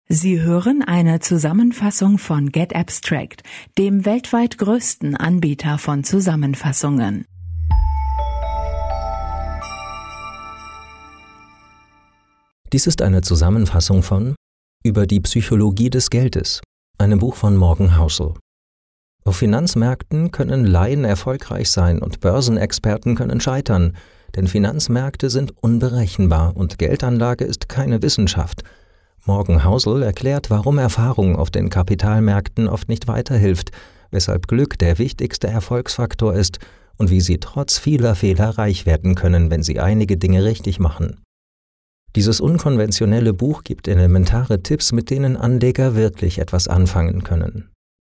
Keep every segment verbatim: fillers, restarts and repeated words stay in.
Sie hören eine Zusammenfassung von Get Abstract, dem weltweit größten Anbieter von Zusammenfassungen. Dies ist eine Zusammenfassung von Über die Psychologie des Geldes, einem Buch von Morgan Housel. Auf Finanzmärkten können Laien erfolgreich sein und Börsenexperten können scheitern, denn Finanzmärkte sind unberechenbar und Geldanlage ist keine Wissenschaft. Morgan Housel erklärt, warum Erfahrung auf den Kapitalmärkten oft nicht weiterhilft, weshalb Glück der wichtigste Erfolgsfaktor ist und wie Sie trotz vieler Fehler reich werden können, wenn Sie einige Dinge richtig machen. Dieses unkonventionelle Buch gibt elementare Tipps, mit denen Anleger wirklich etwas anfangen können.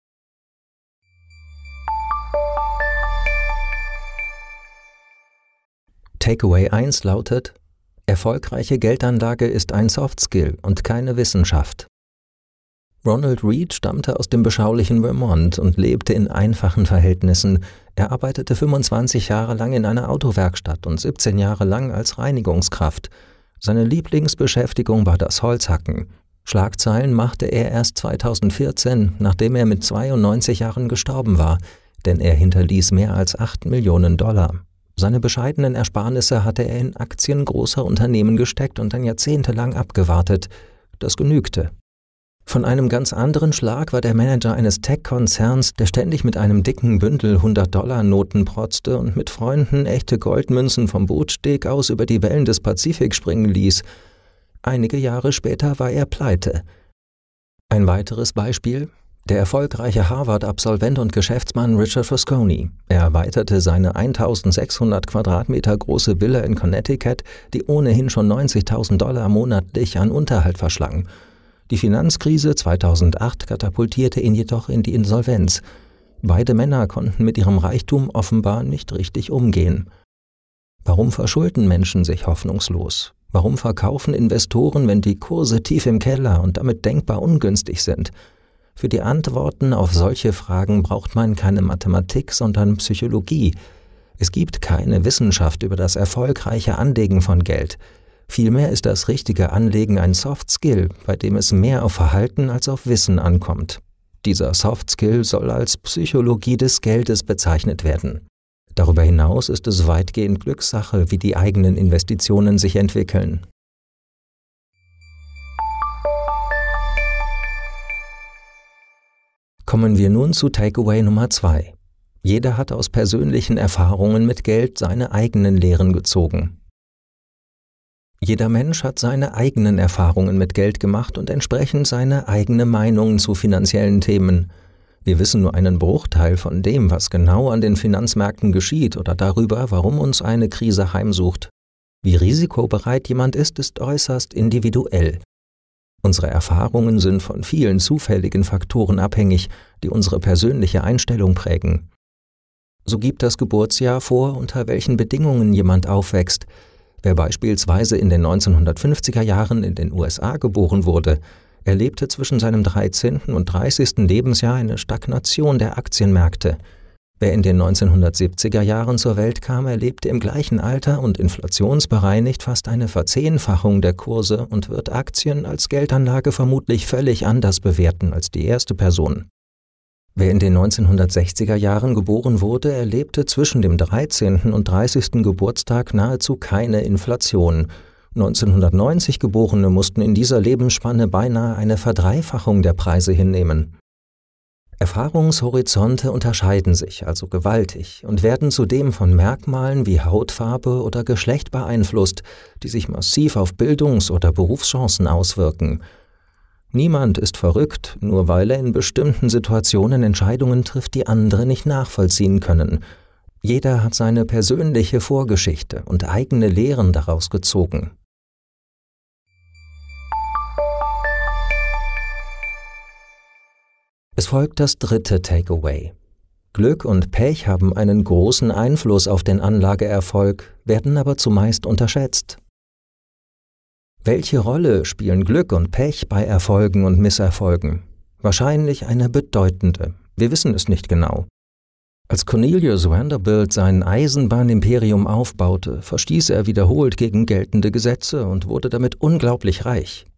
Takeaway eins lautet: Erfolgreiche Geldanlage ist ein Softskill und keine Wissenschaft. Ronald Read stammte aus dem beschaulichen Vermont und lebte in einfachen Verhältnissen. Er arbeitete fünfundzwanzig Jahre lang in einer Autowerkstatt und siebzehn Jahre lang als Reinigungskraft. Seine Lieblingsbeschäftigung war das Holzhacken. Schlagzeilen machte er erst zweitausendvierzehn, nachdem er mit zweiundneunzig Jahren gestorben war, denn er hinterließ mehr als acht Millionen Dollar. Seine bescheidenen Ersparnisse hatte er in Aktien großer Unternehmen gesteckt und dann jahrzehntelang abgewartet. Das genügte. Von einem ganz anderen Schlag war der Manager eines Tech-Konzerns, der ständig mit einem dicken Bündel hundert-Dollar-Noten protzte und mit Freunden echte Goldmünzen vom Bootsteg aus über die Wellen des Pazifik springen ließ. Einige Jahre später war er pleite. Ein weiteres Beispiel: Der erfolgreiche Harvard-Absolvent und Geschäftsmann Richard Fosconi. Er erweiterte seine eintausendsechshundert Quadratmeter große Villa in Connecticut, die ohnehin schon neunzigtausend Dollar monatlich an Unterhalt verschlang. Die Finanzkrise zweitausendacht katapultierte ihn jedoch in die Insolvenz. Beide Männer konnten mit ihrem Reichtum offenbar nicht richtig umgehen. Warum verschulden Menschen sich hoffnungslos? Warum verkaufen Investoren, wenn die Kurse tief im Keller und damit denkbar ungünstig sind? Für die Antworten auf solche Fragen braucht man keine Mathematik, sondern Psychologie. Es gibt keine Wissenschaft über das erfolgreiche Anlegen von Geld. Vielmehr ist das richtige Anlegen ein Soft Skill, bei dem es mehr auf Verhalten als auf Wissen ankommt. Dieser Soft Skill soll als Psychologie des Geldes bezeichnet werden. Darüber hinaus ist es weitgehend Glückssache, wie die eigenen Investitionen sich entwickeln. Kommen wir nun zu Takeaway Nummer zwei. Jeder hat aus persönlichen Erfahrungen mit Geld seine eigenen Lehren gezogen. Jeder Mensch hat seine eigenen Erfahrungen mit Geld gemacht und entsprechend seine eigene Meinung zu finanziellen Themen. Wir wissen nur einen Bruchteil von dem, was genau an den Finanzmärkten geschieht oder darüber, warum uns eine Krise heimsucht. Wie risikobereit jemand ist, ist äußerst individuell. Unsere Erfahrungen sind von vielen zufälligen Faktoren abhängig, die unsere persönliche Einstellung prägen. So gibt das Geburtsjahr vor, unter welchen Bedingungen jemand aufwächst. Wer beispielsweise in den neunzehnhundertfünfziger Jahren in den U S A geboren wurde, erlebte zwischen seinem dreizehnten und dreißigsten Lebensjahr eine Stagnation der Aktienmärkte. Wer in den neunzehnhundertsiebziger Jahren zur Welt kam, erlebte im gleichen Alter und inflationsbereinigt fast eine Verzehnfachung der Kurse und wird Aktien als Geldanlage vermutlich völlig anders bewerten als die erste Person. Wer in den neunzehnhundertsechziger Jahren geboren wurde, erlebte zwischen dem dreizehnten und dreißigsten Geburtstag nahezu keine Inflation. neunzehnhundertneunzig Geborene mussten in dieser Lebensspanne beinahe eine Verdreifachung der Preise hinnehmen. Erfahrungshorizonte unterscheiden sich also gewaltig und werden zudem von Merkmalen wie Hautfarbe oder Geschlecht beeinflusst, die sich massiv auf Bildungs- oder Berufschancen auswirken. Niemand ist verrückt, nur weil er in bestimmten Situationen Entscheidungen trifft, die andere nicht nachvollziehen können. Jeder hat seine persönliche Vorgeschichte und eigene Lehren daraus gezogen. Es folgt das dritte Takeaway. Glück und Pech haben einen großen Einfluss auf den Anlageerfolg, werden aber zumeist unterschätzt. Welche Rolle spielen Glück und Pech bei Erfolgen und Misserfolgen? Wahrscheinlich eine bedeutende. Wir wissen es nicht genau. Als Cornelius Vanderbilt sein Eisenbahnimperium aufbaute, verstieß er wiederholt gegen geltende Gesetze und wurde damit unglaublich reich.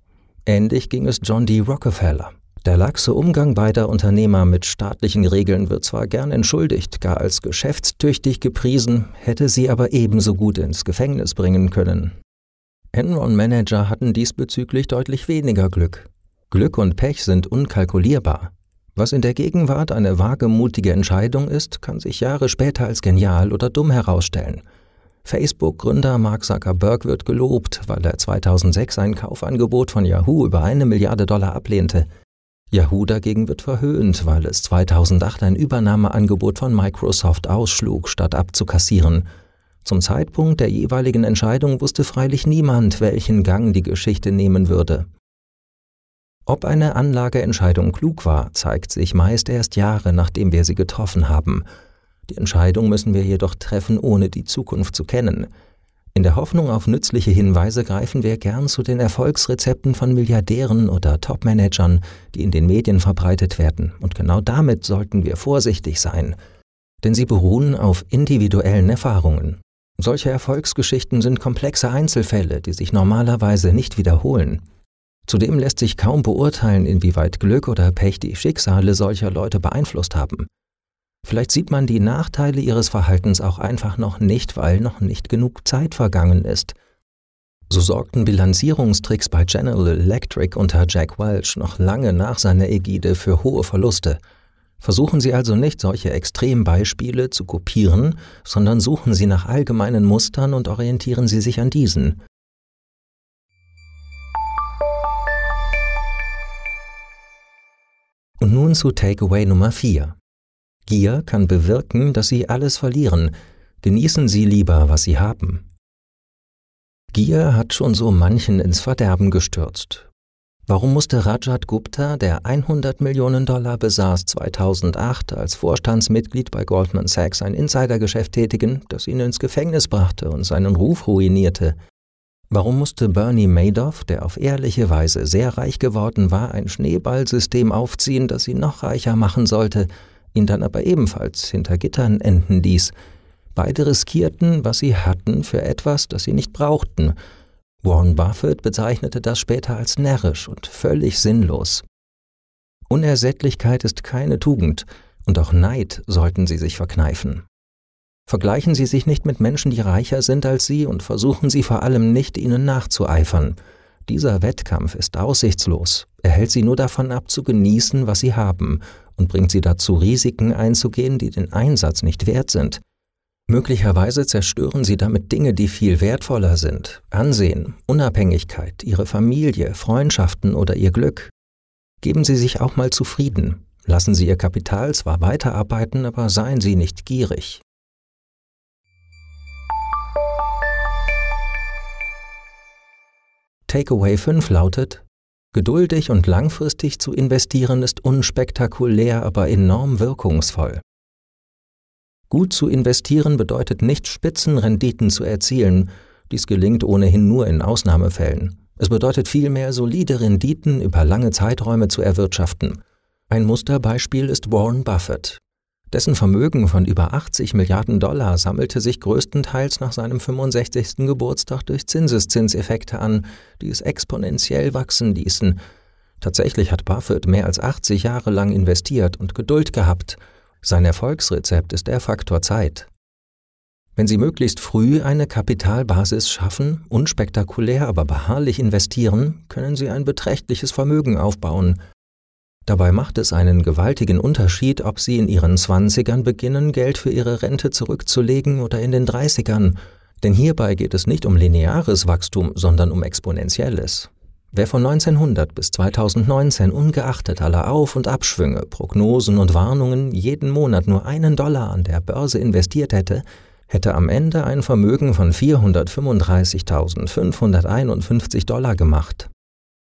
Ähnlich ging es John D. Rockefeller. Der laxe Umgang beider Unternehmer mit staatlichen Regeln wird zwar gern entschuldigt, gar als geschäftstüchtig gepriesen, hätte sie aber ebenso gut ins Gefängnis bringen können. Enron-Manager hatten diesbezüglich deutlich weniger Glück. Glück und Pech sind unkalkulierbar. Was in der Gegenwart eine wagemutige Entscheidung ist, kann sich Jahre später als genial oder dumm herausstellen. Facebook-Gründer Mark Zuckerberg wird gelobt, weil er zweitausendsechs ein Kaufangebot von Yahoo über eine Milliarde Dollar ablehnte. Yahoo dagegen wird verhöhnt, weil es zweitausendacht ein Übernahmeangebot von Microsoft ausschlug, statt abzukassieren. Zum Zeitpunkt der jeweiligen Entscheidung wusste freilich niemand, welchen Gang die Geschichte nehmen würde. Ob eine Anlageentscheidung klug war, zeigt sich meist erst Jahre, nachdem wir sie getroffen haben. Die Entscheidung müssen wir jedoch treffen, ohne die Zukunft zu kennen. In der Hoffnung auf nützliche Hinweise greifen wir gern zu den Erfolgsrezepten von Milliardären oder Topmanagern, die in den Medien verbreitet werden. Und genau damit sollten wir vorsichtig sein. Denn sie beruhen auf individuellen Erfahrungen. Solche Erfolgsgeschichten sind komplexe Einzelfälle, die sich normalerweise nicht wiederholen. Zudem lässt sich kaum beurteilen, inwieweit Glück oder Pech die Schicksale solcher Leute beeinflusst haben. Vielleicht sieht man die Nachteile ihres Verhaltens auch einfach noch nicht, weil noch nicht genug Zeit vergangen ist. So sorgten Bilanzierungstricks bei General Electric unter Jack Welch noch lange nach seiner Ägide für hohe Verluste. Versuchen Sie also nicht, solche Extrembeispiele zu kopieren, sondern suchen Sie nach allgemeinen Mustern und orientieren Sie sich an diesen. Und nun zu Takeaway Nummer vier. Gier kann bewirken, dass Sie alles verlieren. Genießen Sie lieber, was Sie haben. Gier hat schon so manchen ins Verderben gestürzt. Warum musste Rajat Gupta, der hundert Millionen Dollar besaß, zweitausendacht als Vorstandsmitglied bei Goldman Sachs ein Insidergeschäft tätigen, das ihn ins Gefängnis brachte und seinen Ruf ruinierte? Warum musste Bernie Madoff, der auf ehrliche Weise sehr reich geworden war, ein Schneeballsystem aufziehen, das ihn noch reicher machen sollte, ihn dann aber ebenfalls hinter Gittern enden ließ? Beide riskierten, was sie hatten, für etwas, das sie nicht brauchten. Warren Buffett bezeichnete das später als närrisch und völlig sinnlos. Unersättlichkeit ist keine Tugend, und auch Neid sollten Sie sich verkneifen. Vergleichen Sie sich nicht mit Menschen, die reicher sind als Sie, und versuchen Sie vor allem nicht, ihnen nachzueifern. Dieser Wettkampf ist aussichtslos. Er hält Sie nur davon ab, zu genießen, was Sie haben, und bringt Sie dazu, Risiken einzugehen, die den Einsatz nicht wert sind. Möglicherweise zerstören Sie damit Dinge, die viel wertvoller sind: Ansehen, Unabhängigkeit, Ihre Familie, Freundschaften oder Ihr Glück. Geben Sie sich auch mal zufrieden. Lassen Sie Ihr Kapital zwar weiterarbeiten, aber seien Sie nicht gierig. Takeaway fünf lautet: Geduldig und langfristig zu investieren ist unspektakulär, aber enorm wirkungsvoll. Gut zu investieren bedeutet nicht, Spitzenrenditen zu erzielen. Dies gelingt ohnehin nur in Ausnahmefällen. Es bedeutet vielmehr, solide Renditen über lange Zeiträume zu erwirtschaften. Ein Musterbeispiel ist Warren Buffett. Dessen Vermögen von über achtzig Milliarden Dollar sammelte sich größtenteils nach seinem fünfundsechzigsten Geburtstag durch Zinseszinseffekte an, die es exponentiell wachsen ließen. Tatsächlich hat Buffett mehr als achtzig Jahre lang investiert und Geduld gehabt. Sein Erfolgsrezept ist der Faktor Zeit. Wenn Sie möglichst früh eine Kapitalbasis schaffen, unspektakulär, aber beharrlich investieren, können Sie ein beträchtliches Vermögen aufbauen. Dabei macht es einen gewaltigen Unterschied, ob Sie in Ihren Zwanzigern beginnen, Geld für Ihre Rente zurückzulegen, oder in den Dreißigern. Denn hierbei geht es nicht um lineares Wachstum, sondern um exponentielles. Wer von neunzehnhundert bis zweitausendneunzehn ungeachtet aller Auf- und Abschwünge, Prognosen und Warnungen jeden Monat nur einen Dollar an der Börse investiert hätte, hätte am Ende ein Vermögen von vierhundertfünfunddreißigtausendfünfhunderteinundfünfzig Dollar gemacht.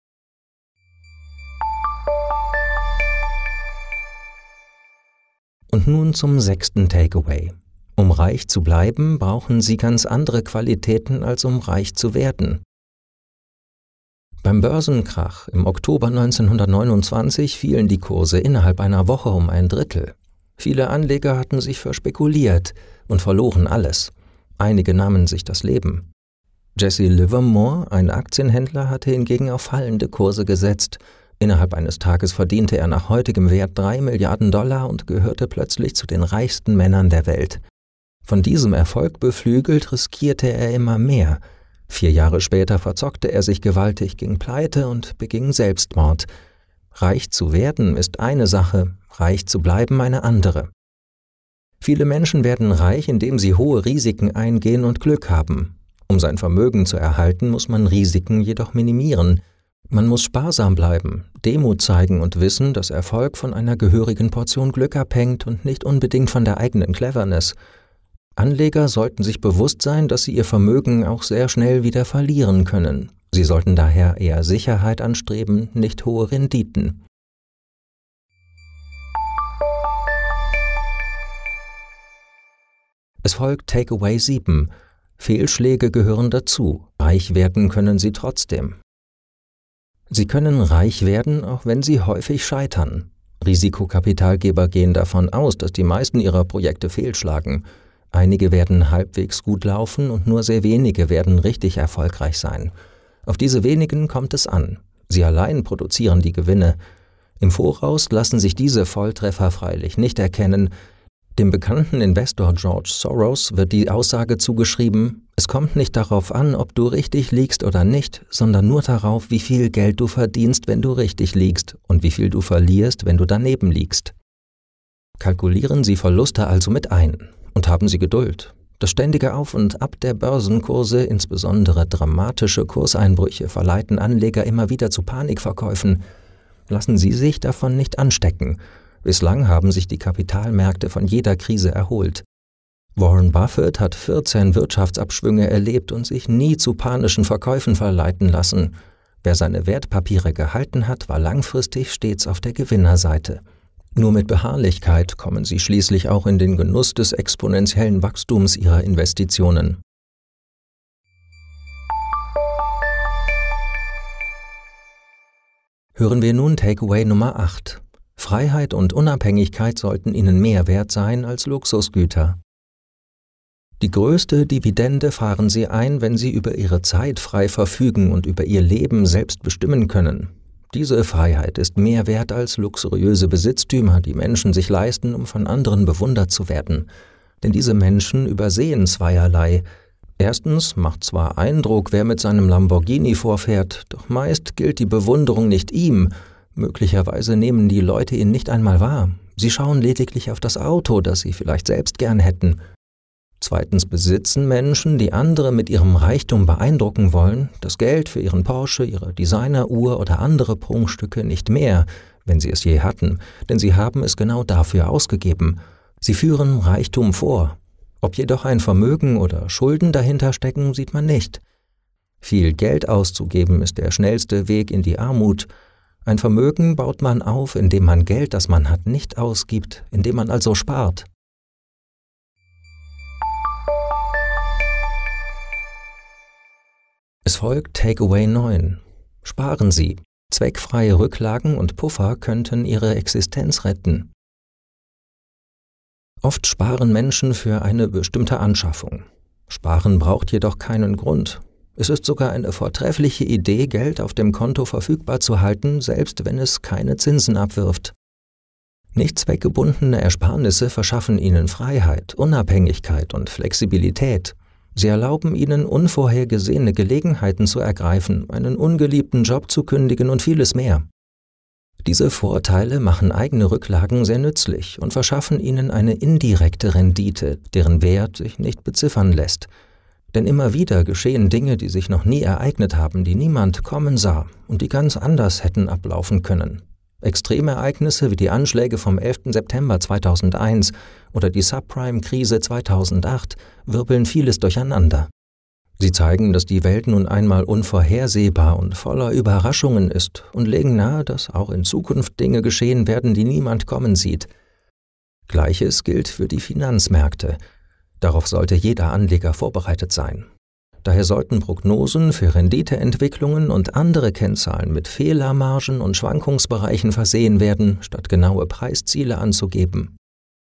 Und nun zum sechsten Takeaway. Um reich zu bleiben, brauchen Sie ganz andere Qualitäten, als um reich zu werden. Beim Börsenkrach im Oktober neunzehnhundertneunundzwanzig fielen die Kurse innerhalb einer Woche um ein Drittel. Viele Anleger hatten sich verspekuliert und verloren alles. Einige nahmen sich das Leben. Jesse Livermore, ein Aktienhändler, hatte hingegen auf fallende Kurse gesetzt. Innerhalb eines Tages verdiente er nach heutigem Wert drei Milliarden Dollar und gehörte plötzlich zu den reichsten Männern der Welt. Von diesem Erfolg beflügelt riskierte er immer mehr. Vier Jahre später verzockte er sich gewaltig, ging pleite und beging Selbstmord. Reich zu werden ist eine Sache, reich zu bleiben eine andere. Viele Menschen werden reich, indem sie hohe Risiken eingehen und Glück haben. Um sein Vermögen zu erhalten, muss man Risiken jedoch minimieren. Man muss sparsam bleiben, Demut zeigen und wissen, dass Erfolg von einer gehörigen Portion Glück abhängt und nicht unbedingt von der eigenen Cleverness. Anleger sollten sich bewusst sein, dass sie ihr Vermögen auch sehr schnell wieder verlieren können. Sie sollten daher eher Sicherheit anstreben, nicht hohe Renditen. Es folgt Takeaway sieben. Fehlschläge gehören dazu. Reich werden können Sie trotzdem. Sie können reich werden, auch wenn Sie häufig scheitern. Risikokapitalgeber gehen davon aus, dass die meisten ihrer Projekte fehlschlagen. Einige werden halbwegs gut laufen und nur sehr wenige werden richtig erfolgreich sein. Auf diese wenigen kommt es an. Sie allein produzieren die Gewinne. Im Voraus lassen sich diese Volltreffer freilich nicht erkennen. Dem bekannten Investor George Soros wird die Aussage zugeschrieben: Es kommt nicht darauf an, ob du richtig liegst oder nicht, sondern nur darauf, wie viel Geld du verdienst, wenn du richtig liegst und wie viel du verlierst, wenn du daneben liegst. Kalkulieren Sie Verluste also mit ein und haben Sie Geduld. Das ständige Auf und Ab der Börsenkurse, insbesondere dramatische Kurseinbrüche, verleiten Anleger immer wieder zu Panikverkäufen. Lassen Sie sich davon nicht anstecken. Bislang haben sich die Kapitalmärkte von jeder Krise erholt. Warren Buffett hat vierzehn Wirtschaftsabschwünge erlebt und sich nie zu panischen Verkäufen verleiten lassen. Wer seine Wertpapiere gehalten hat, war langfristig stets auf der Gewinnerseite. Nur mit Beharrlichkeit kommen Sie schließlich auch in den Genuss des exponentiellen Wachstums Ihrer Investitionen. Hören wir nun Takeaway Nummer acht. Freiheit und Unabhängigkeit sollten Ihnen mehr wert sein als Luxusgüter. Die größte Dividende fahren Sie ein, wenn Sie über Ihre Zeit frei verfügen und über Ihr Leben selbst bestimmen können. Diese Freiheit ist mehr wert als luxuriöse Besitztümer, die Menschen sich leisten, um von anderen bewundert zu werden. Denn diese Menschen übersehen zweierlei. Erstens macht zwar Eindruck, wer mit seinem Lamborghini vorfährt, doch meist gilt die Bewunderung nicht ihm. Möglicherweise nehmen die Leute ihn nicht einmal wahr. Sie schauen lediglich auf das Auto, das sie vielleicht selbst gern hätten. Zweitens besitzen Menschen, die andere mit ihrem Reichtum beeindrucken wollen, das Geld für ihren Porsche, ihre Designeruhr oder andere Prunkstücke nicht mehr, wenn sie es je hatten, denn sie haben es genau dafür ausgegeben. Sie führen Reichtum vor. Ob jedoch ein Vermögen oder Schulden dahinter stecken, sieht man nicht. Viel Geld auszugeben ist der schnellste Weg in die Armut. Ein Vermögen baut man auf, indem man Geld, das man hat, nicht ausgibt, indem man also spart. Es folgt Takeaway neun. Sparen Sie. Zweckfreie Rücklagen und Puffer könnten Ihre Existenz retten. Oft sparen Menschen für eine bestimmte Anschaffung. Sparen braucht jedoch keinen Grund. Es ist sogar eine vortreffliche Idee, Geld auf dem Konto verfügbar zu halten, selbst wenn es keine Zinsen abwirft. Nicht zweckgebundene Ersparnisse verschaffen Ihnen Freiheit, Unabhängigkeit und Flexibilität. Sie erlauben Ihnen, unvorhergesehene Gelegenheiten zu ergreifen, einen ungeliebten Job zu kündigen und vieles mehr. Diese Vorteile machen eigene Rücklagen sehr nützlich und verschaffen Ihnen eine indirekte Rendite, deren Wert sich nicht beziffern lässt. Denn immer wieder geschehen Dinge, die sich noch nie ereignet haben, die niemand kommen sah und die ganz anders hätten ablaufen können. Extremereignisse wie die Anschläge vom elften September zweitausendeins oder die Subprime-Krise zweitausendacht wirbeln vieles durcheinander. Sie zeigen, dass die Welt nun einmal unvorhersehbar und voller Überraschungen ist und legen nahe, dass auch in Zukunft Dinge geschehen werden, die niemand kommen sieht. Gleiches gilt für die Finanzmärkte. Darauf sollte jeder Anleger vorbereitet sein. Daher sollten Prognosen für Renditeentwicklungen und andere Kennzahlen mit Fehlermargen und Schwankungsbereichen versehen werden, statt genaue Preisziele anzugeben.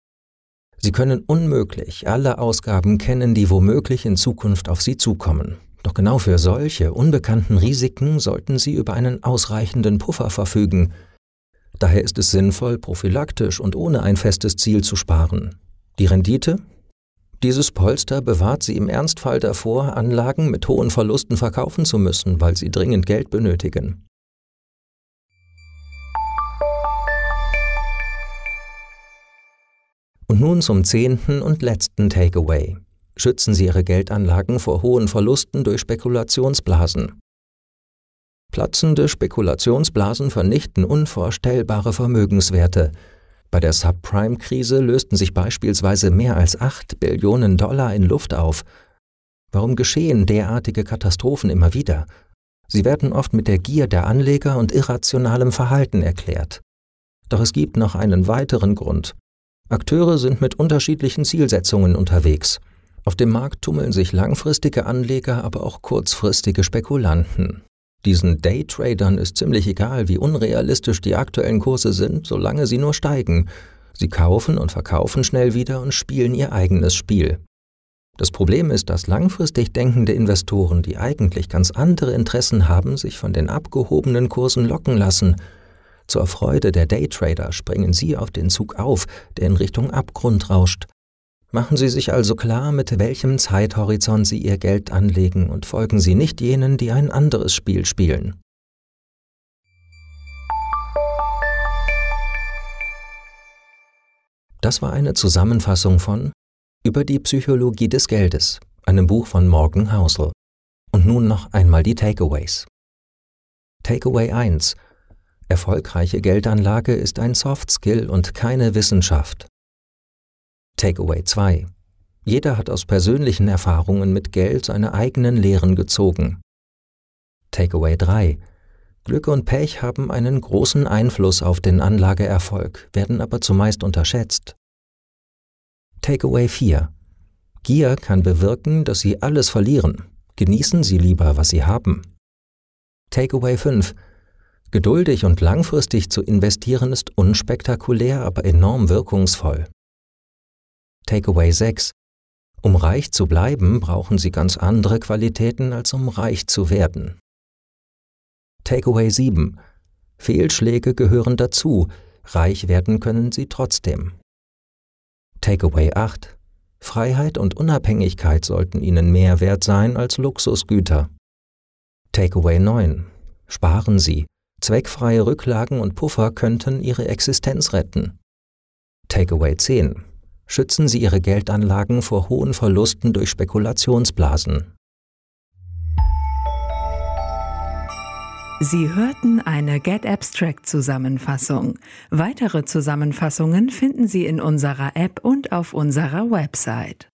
Sie können unmöglich alle Ausgaben kennen, die womöglich in Zukunft auf Sie zukommen. Doch genau für solche unbekannten Risiken sollten Sie über einen ausreichenden Puffer verfügen. Daher ist es sinnvoll, prophylaktisch und ohne ein festes Ziel zu sparen. Die Rendite? Dieses Polster bewahrt Sie im Ernstfall davor, Anlagen mit hohen Verlusten verkaufen zu müssen, weil Sie dringend Geld benötigen. Und nun zum zehnten und letzten Takeaway. Schützen Sie Ihre Geldanlagen vor hohen Verlusten durch Spekulationsblasen. Platzende Spekulationsblasen vernichten unvorstellbare Vermögenswerte. Bei der Subprime-Krise lösten sich beispielsweise mehr als acht Billionen Dollar in Luft auf. Warum geschehen derartige Katastrophen immer wieder? Sie werden oft mit der Gier der Anleger und irrationalem Verhalten erklärt. Doch es gibt noch einen weiteren Grund. Akteure sind mit unterschiedlichen Zielsetzungen unterwegs. Auf dem Markt tummeln sich langfristige Anleger, aber auch kurzfristige Spekulanten. Diesen Daytradern ist ziemlich egal, wie unrealistisch die aktuellen Kurse sind, solange sie nur steigen. Sie kaufen und verkaufen schnell wieder und spielen ihr eigenes Spiel. Das Problem ist, dass langfristig denkende Investoren, die eigentlich ganz andere Interessen haben, sich von den abgehobenen Kursen locken lassen. Zur Freude der Daytrader springen sie auf den Zug auf, der in Richtung Abgrund rauscht. Machen Sie sich also klar, mit welchem Zeithorizont Sie Ihr Geld anlegen und folgen Sie nicht jenen, die ein anderes Spiel spielen. Das war eine Zusammenfassung von Über die Psychologie des Geldes, einem Buch von Morgan Housel. Und nun noch einmal die Takeaways. Takeaway eins. Erfolgreiche Geldanlage ist ein Soft Skill und keine Wissenschaft. Takeaway zwei. Jeder hat aus persönlichen Erfahrungen mit Geld seine eigenen Lehren gezogen. Takeaway drei. Glück und Pech haben einen großen Einfluss auf den Anlageerfolg, werden aber zumeist unterschätzt. Takeaway vier. Gier kann bewirken, dass Sie alles verlieren. Genießen Sie lieber, was Sie haben. Takeaway fünf. Geduldig und langfristig zu investieren ist unspektakulär, aber enorm wirkungsvoll. Takeaway sechs. Um reich zu bleiben, brauchen Sie ganz andere Qualitäten, als um reich zu werden. Takeaway sieben. Fehlschläge gehören dazu, reich werden können Sie trotzdem. Takeaway acht. Freiheit und Unabhängigkeit sollten Ihnen mehr wert sein als Luxusgüter. Takeaway neun. Sparen Sie. Zweckfreie Rücklagen und Puffer könnten Ihre Existenz retten. Takeaway zehn. Schützen Sie Ihre Geldanlagen vor hohen Verlusten durch Spekulationsblasen. Sie hörten eine Get Abstract Zusammenfassung. Weitere Zusammenfassungen finden Sie in unserer App und auf unserer Website.